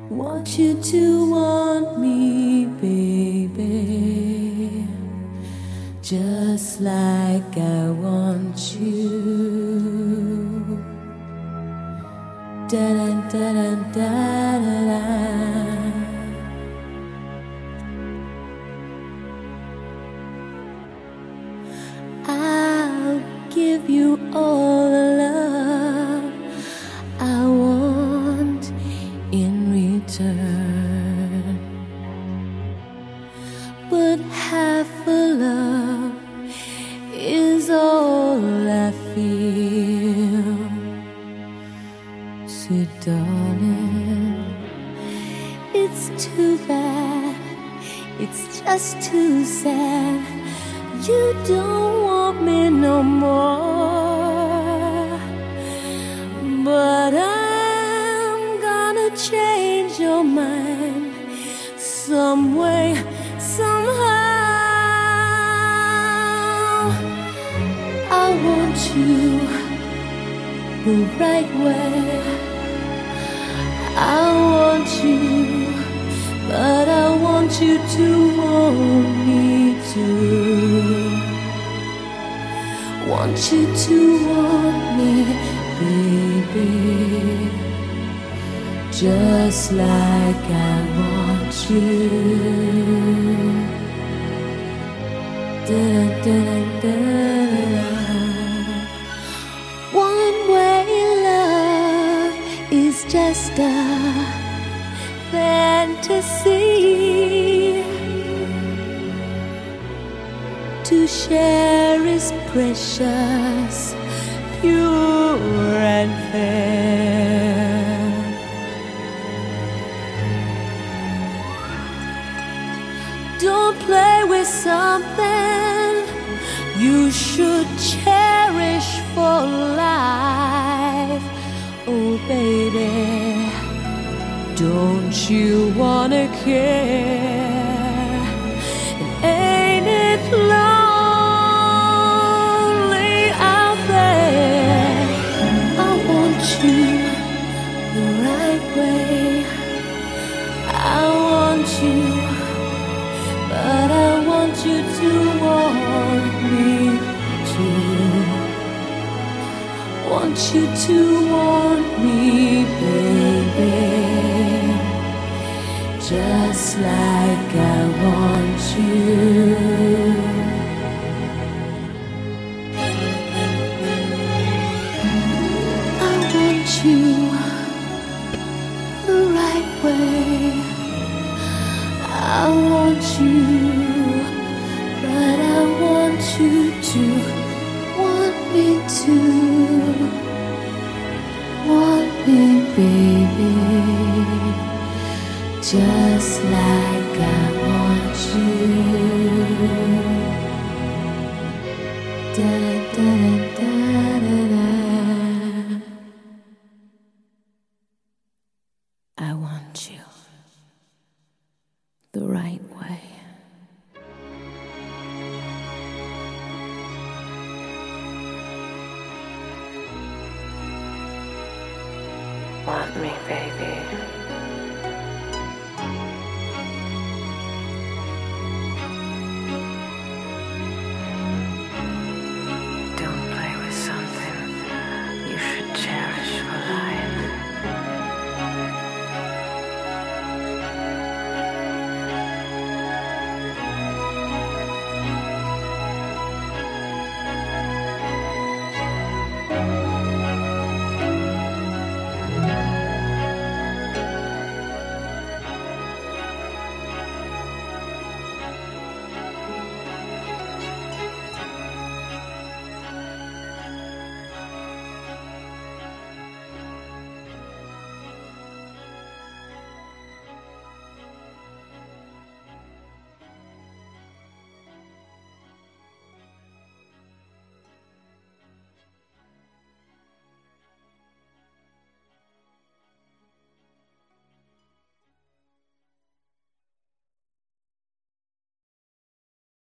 Want you to want me, baby, just like I want you. Da da da da da da. I'll give you all the love I want in return, but half a love is all I feel. So darling, it's too bad, it's just too sad. You don't want me no more, but I'm gonna change your mind some way, somehow. I want you the right way. I want you, but I want you to want me too. Want you to want me, baby, just like I want you. Da da da da. One way love is just a fantasy. To share is precious, pure and fair. Don't play with something you should cherish for life. Oh baby, don't you wanna care? And ain't it lonely out there? I want you the right way. I want you, but I want you to want me too. Want you to want me, baby, just like I want you. I want you the right way. I want you, but I want you to want me too. Want me, baby, just like I want you. Da da da da da. I want you the right way.